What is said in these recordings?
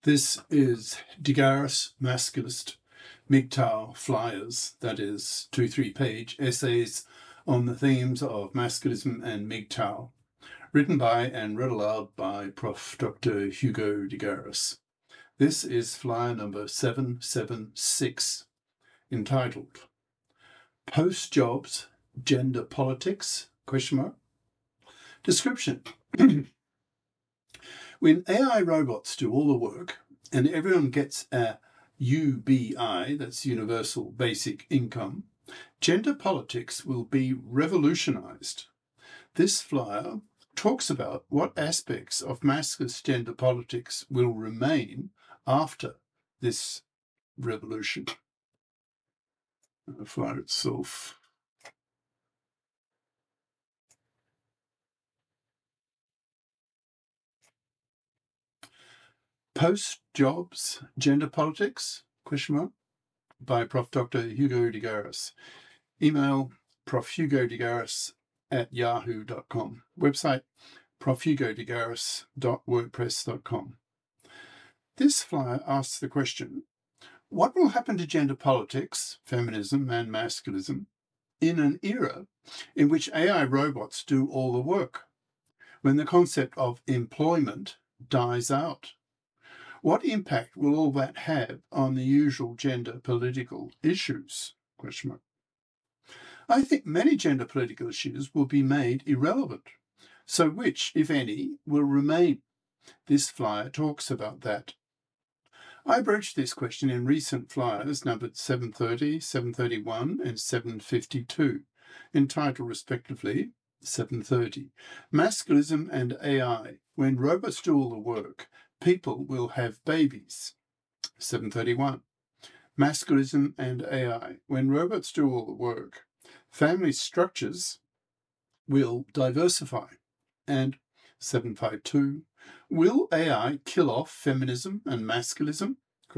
This is Digaris Masculist MGTOW flyers, that is 2-3-page essays on the themes of masculism and MGTOW, written by and read aloud by Prof. Dr. Hugo Digaris. This is flyer number 776, entitled Post-Jobs, Gender Politics? Description. When AI robots do all the work and everyone gets a UBI, that's Universal Basic Income, gender politics will be revolutionized. This flyer talks about what aspects of masculine gender politics will remain after this revolution. The flyer itself. Post-Jobs, Gender Politics? By Prof. Dr. Hugo Digaris. Email profhugodigaris@yahoo.com. Website profhugodigaris.wordpress.com. This flyer asks the question, what will happen to gender politics, feminism and masculism, in an era in which AI robots do all the work, when the concept of employment dies out? What impact will all that have on the usual gender political issues? I think many gender political issues will be made irrelevant. So which, if any, will remain? This flyer talks about that. I broached this question in recent flyers numbered 730, 731 and 752, entitled respectively 730, Masculism and AI. When robots do all the work, people will have babies. 731. Masculism and AI. When robots do all the work, family structures will diversify. And 752. Will AI kill off feminism and masculism?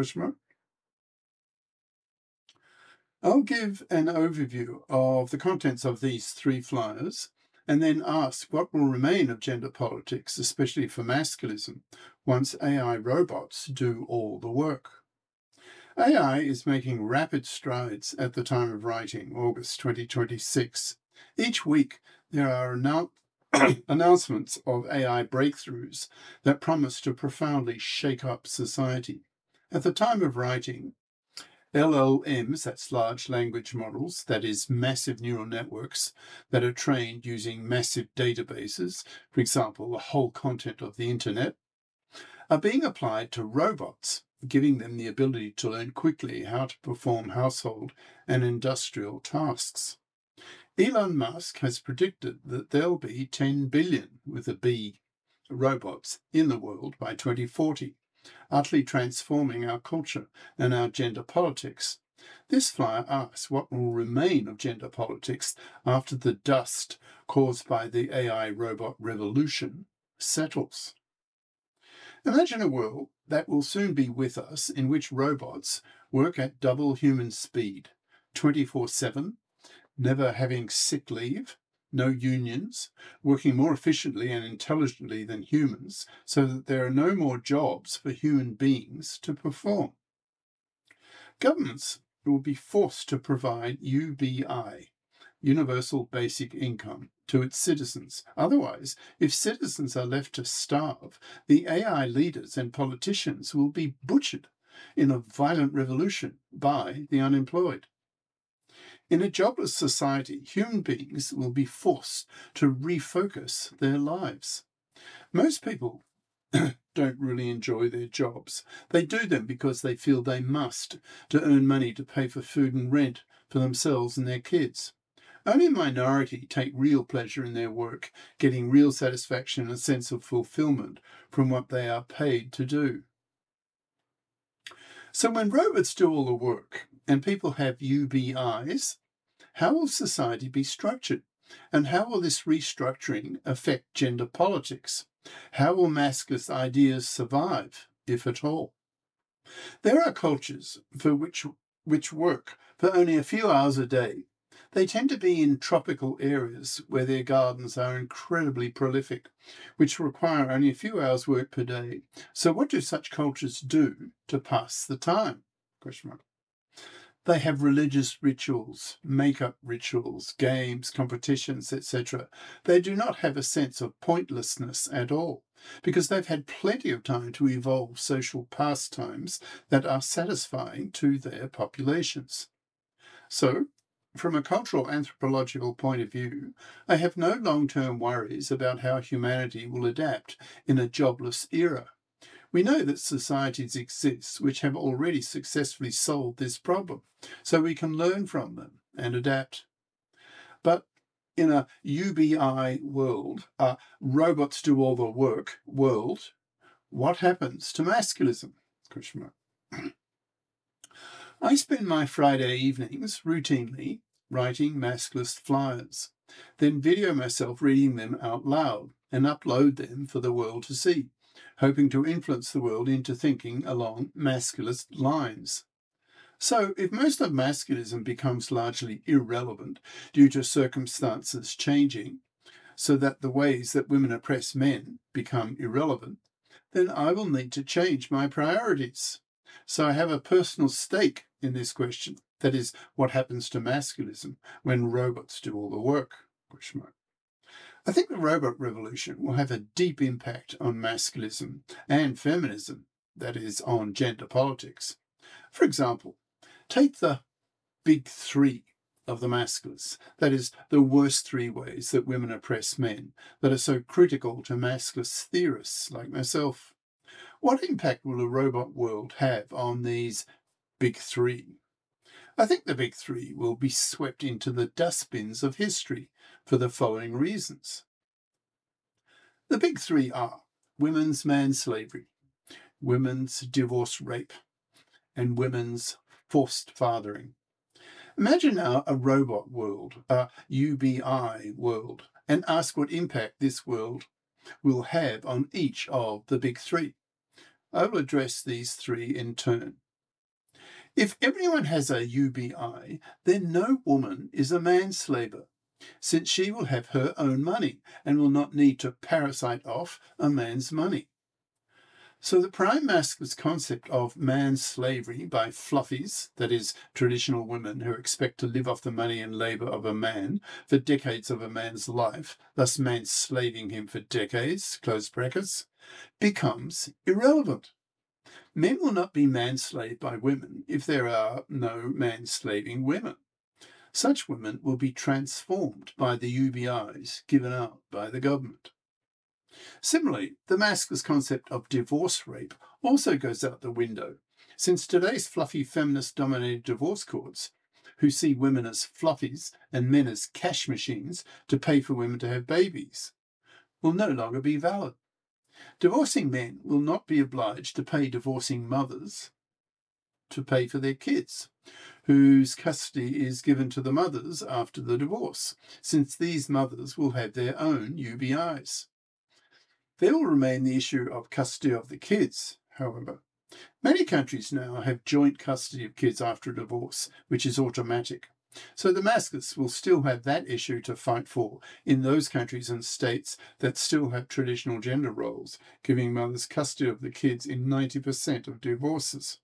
I'll give an overview of the contents of these three flyers and then ask what will remain of gender politics, especially for masculism, once AI robots do all the work. AI is making rapid strides at the time of writing, August 2026. Each week, there are announcements of AI breakthroughs that promise to profoundly shake up society. At the time of writing, LLMs, that's large language models, that is massive neural networks that are trained using massive databases, for example, the whole content of the internet, are being applied to robots, giving them the ability to learn quickly how to perform household and industrial tasks. Elon Musk has predicted that there'll be 10 billion, with a B, robots in the world by 2040. Utterly transforming our culture and our gender politics. This flyer asks what will remain of gender politics after the dust caused by the AI robot revolution settles. Imagine a world that will soon be with us in which robots work at double human speed, 24/7, never having sick leave, no unions, working more efficiently and intelligently than humans, so that there are no more jobs for human beings to perform. Governments will be forced to provide UBI, Universal Basic Income, to its citizens. Otherwise, if citizens are left to starve, the AI leaders and politicians will be butchered in a violent revolution by the unemployed. In a jobless society, human beings will be forced to refocus their lives. Most people don't really enjoy their jobs. They do them because they feel they must, to earn money to pay for food and rent for themselves and their kids. Only a minority take real pleasure in their work, getting real satisfaction and a sense of fulfillment from what they are paid to do. So when robots do all the work and people have UBIs, how will society be structured? And how will this restructuring affect gender politics? How will masculine ideas survive, if at all? There are cultures for which work for only a few hours a day. They tend to be in tropical areas where their gardens are incredibly prolific, which require only a few hours' work per day. So what do such cultures do to pass the time? Question mark. They have religious rituals, make-up rituals, games, competitions, etc. They do not have a sense of pointlessness at all, because they've had plenty of time to evolve social pastimes that are satisfying to their populations. So, from a cultural anthropological point of view, I have no long-term worries about how humanity will adapt in a jobless era. We know that societies exist which have already successfully solved this problem, so we can learn from them and adapt. But in a UBI world, a robots do all the work world, what happens to masculism? I spend my Friday evenings routinely writing masculist flyers, then video myself reading them out loud and upload them for the world to see, hoping to influence the world into thinking along masculist lines. So, if most of masculism becomes largely irrelevant due to circumstances changing, so that the ways that women oppress men become irrelevant, then I will need to change my priorities. So I have a personal stake in this question. That is, what happens to masculism when robots do all the work? I think the robot revolution will have a deep impact on masculism and feminism, that is, on gender politics. For example, take the big three of the masculists, that is, the worst three ways that women oppress men, that are so critical to masculist theorists like myself. What impact will a robot world have on these big three? I think the big three will be swept into the dustbins of history for the following reasons. The big three are women's manslavery, women's divorce rape, and women's forced fathering. Imagine now a robot world, a UBI world, and ask what impact this world will have on each of the big three. I will address these three in turn. If everyone has a UBI, then no woman is a manslaver, since she will have her own money and will not need to parasite off a man's money. So the prime masculinist concept of manslavery by fluffies, that is, traditional women who expect to live off the money and labour of a man for decades of a man's life, thus manslaving him for decades, close brackets, becomes irrelevant. Men will not be manslaved by women if there are no manslaving women. Such women will be transformed by the UBIs given out by the government. Similarly, the masculinist concept of divorce rape also goes out the window, since today's fluffy feminist-dominated divorce courts, who see women as fluffies and men as cash machines to pay for women to have babies, will no longer be valid. Divorcing men will not be obliged to pay divorcing mothers to pay for their kids, whose custody is given to the mothers after the divorce, since these mothers will have their own UBIs. There will remain the issue of custody of the kids, however. Many countries now have joint custody of kids after a divorce, which is automatic. So the masculists will still have that issue to fight for in those countries and states that still have traditional gender roles, giving mothers custody of the kids in 90% of divorces.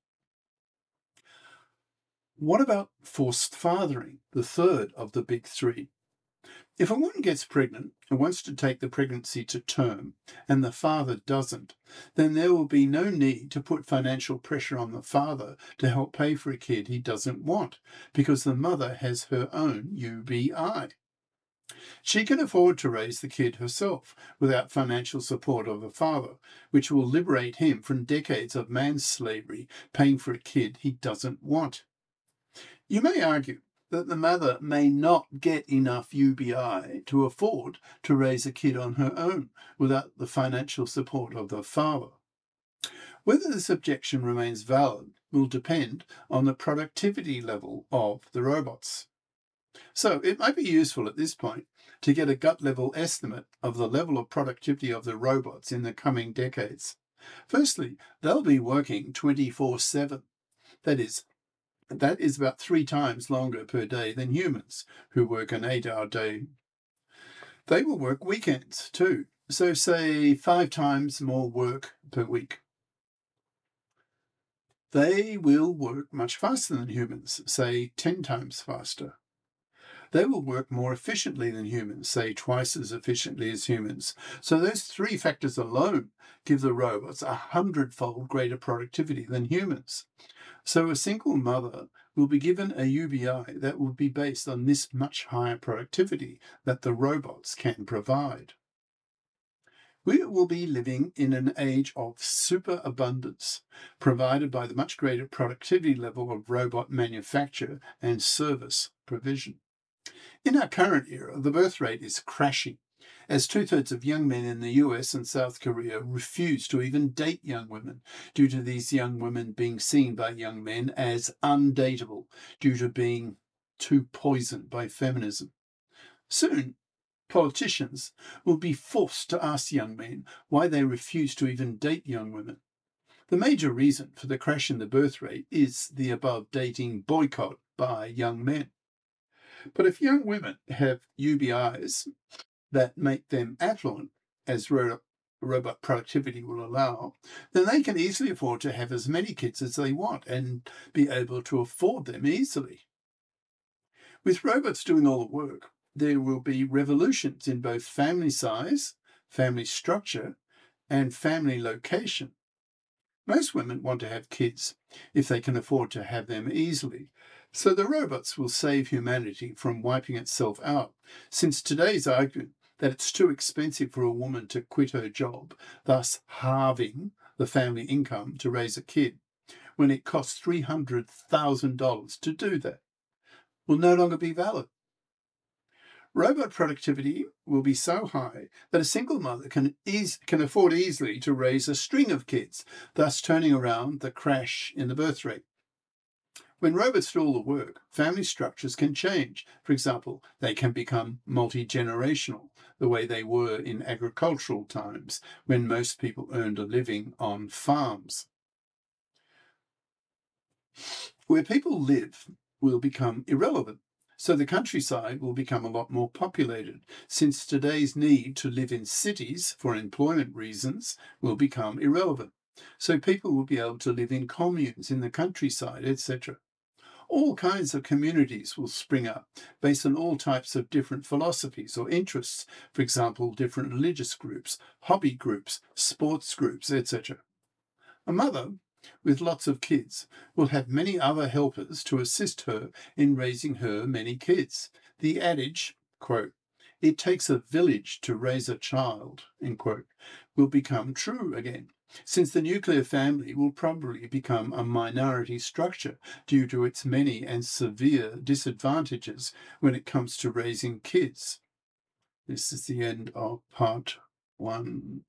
What about forced fathering, the third of the big three? If a woman gets pregnant and wants to take the pregnancy to term, and the father doesn't, then there will be no need to put financial pressure on the father to help pay for a kid he doesn't want, because the mother has her own UBI. She can afford to raise the kid herself without financial support of the father, which will liberate him from decades of manslavery, paying for a kid he doesn't want. You may argue that the mother may not get enough UBI to afford to raise a kid on her own without the financial support of the father. Whether this objection remains valid will depend on the productivity level of the robots. So it might be useful at this point to get a gut-level estimate of the level of productivity of the robots in the coming decades. Firstly, they'll be working 24/7. That is, That is about 3 times longer per day than humans, who work an 8-hour day. They will work weekends too, so say 5 times more work per week. They will work much faster than humans, say 10 times faster. They will work more efficiently than humans, say twice as efficiently as humans. So those 3 factors alone give the robots 100-fold greater productivity than humans. So a single mother will be given a UBI that will be based on this much higher productivity that the robots can provide. We will be living in an age of superabundance, provided by the much greater productivity level of robot manufacture and service provision. In our current era, the birth rate is crashing, as 2/3 of young men in the US and South Korea refuse to even date young women, due to these young women being seen by young men as undateable, due to being too poisoned by feminism. Soon, politicians will be forced to ask young men why they refuse to even date young women. The major reason for the crash in the birth rate is the above dating boycott by young men. But if young women have UBIs that make them affluent, as robot productivity will allow, then they can easily afford to have as many kids as they want and be able to afford them easily. With robots doing all the work, there will be revolutions in both family size, family structure, and family location. Most women want to have kids if they can afford to have them easily. So the robots will save humanity from wiping itself out, since today's argument that it's too expensive for a woman to quit her job, thus halving the family income to raise a kid, when it costs $300,000 to do that, will no longer be valid. Robot productivity will be so high that a single mother can afford easily to raise a string of kids, thus turning around the crash in the birth rate. When robots do all the work, family structures can change. For example, they can become multi-generational, the way they were in agricultural times, when most people earned a living on farms. Where people live will become irrelevant, so the countryside will become a lot more populated, since today's need to live in cities for employment reasons will become irrelevant. So people will be able to live in communes in the countryside, etc. All kinds of communities will spring up based on all types of different philosophies or interests, for example, different religious groups, hobby groups, sports groups, etc. A mother with lots of kids will have many other helpers to assist her in raising her many kids. The adage, quote, "It takes a village to raise a child," end quote, will become true again, since the nuclear family will probably become a minority structure due to its many and severe disadvantages when it comes to raising kids. This is the end of part 1.